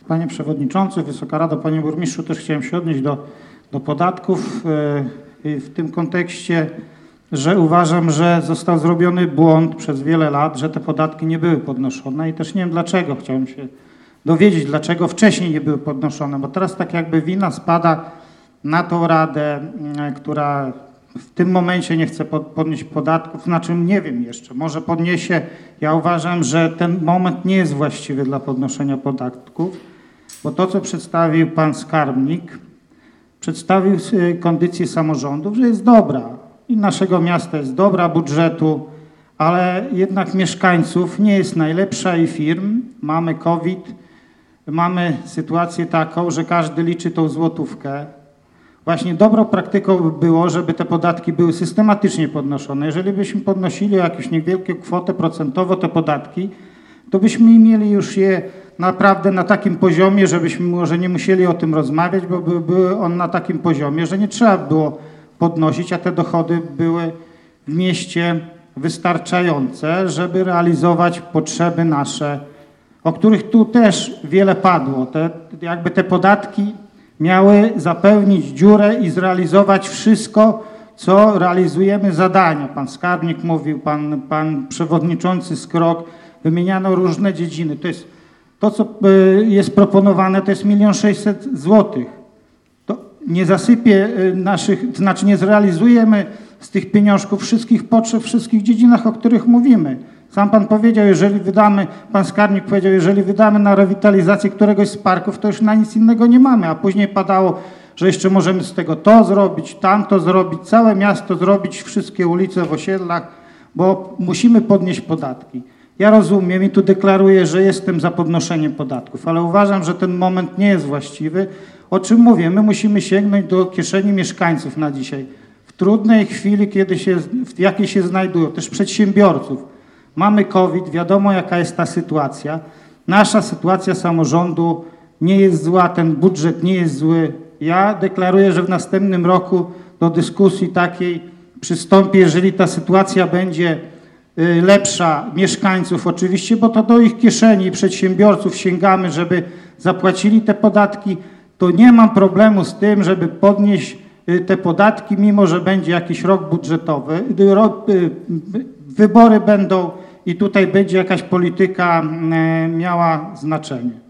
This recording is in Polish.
Panie Przewodniczący, Wysoka Rado, Panie Burmistrzu, też chciałem się odnieść do podatków w tym kontekście, że uważam, że został zrobiony błąd przez wiele lat, że te podatki nie były podnoszone i też nie wiem dlaczego. Chciałem się dowiedzieć, dlaczego wcześniej nie były podnoszone, bo teraz tak jakby wina spada na tą Radę, która w tym momencie nie chce podnieść podatków, znaczy nie wiem jeszcze, może podniesie. Ja uważam, że ten moment nie jest właściwy dla podnoszenia podatków, bo to, co przedstawił pan skarbnik, przedstawił kondycję samorządów, że jest dobra i naszego miasta jest dobra, budżetu, ale jednak mieszkańców nie jest najlepsza i firm. Mamy COVID, mamy sytuację taką, że każdy liczy tą złotówkę. Właśnie dobrą praktyką by było, żeby te podatki były systematycznie podnoszone. Jeżeli byśmy podnosili o jakąś niewielką kwotę procentowo te podatki, to byśmy mieli już je naprawdę na takim poziomie, żebyśmy może nie musieli o tym rozmawiać, bo były on na takim poziomie, że nie trzeba było podnosić, a te dochody były w mieście wystarczające, żeby realizować potrzeby nasze, o których tu też wiele padło. Te podatki miały zapełnić dziurę i zrealizować wszystko, co realizujemy zadania. Pan skarbnik mówił, pan przewodniczący Skrok, wymieniano różne dziedziny. To, co jest proponowane, to jest 1 600 000 złotych. To nie zasypie to znaczy nie zrealizujemy z tych pieniążków wszystkich potrzeb, w wszystkich dziedzinach, o których mówimy. Sam pan powiedział, pan skarbnik powiedział, jeżeli wydamy na rewitalizację któregoś z parków, to już na nic innego nie mamy, a później padało, że jeszcze możemy z tego to zrobić, tamto zrobić, całe miasto zrobić, wszystkie ulice w osiedlach, bo musimy podnieść podatki. Ja rozumiem i tu deklaruję, że jestem za podnoszeniem podatków, ale uważam, że ten moment nie jest właściwy. O czym mówię? My musimy sięgnąć do kieszeni mieszkańców na dzisiaj. W trudnej chwili, w jakiej się znajdują, też przedsiębiorców. Mamy COVID, wiadomo jaka jest ta sytuacja. Nasza sytuacja samorządu nie jest zła, ten budżet nie jest zły. Ja deklaruję, że w następnym roku do dyskusji takiej przystąpię, jeżeli ta sytuacja będzie lepsza mieszkańców oczywiście, bo to do ich kieszeni przedsiębiorców sięgamy, żeby zapłacili te podatki, to nie mam problemu z tym, żeby podnieść te podatki, mimo że będzie jakiś rok budżetowy, wybory będą i tutaj będzie jakaś polityka miała znaczenie.